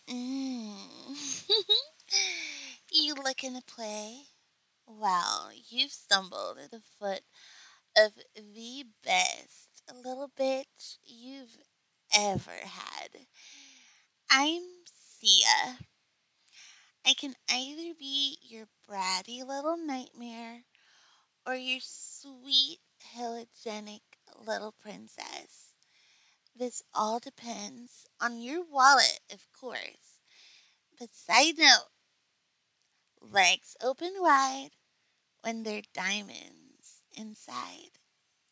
Mm. You looking to play? Well, you've stumbled at the foot of the best little bitch you've ever had. I'm Sia. I can either be your bratty little nightmare or your sweet, hygienic little princess. This all depends on your wallet, of course. But side note, legs open wide when they're diamonds inside.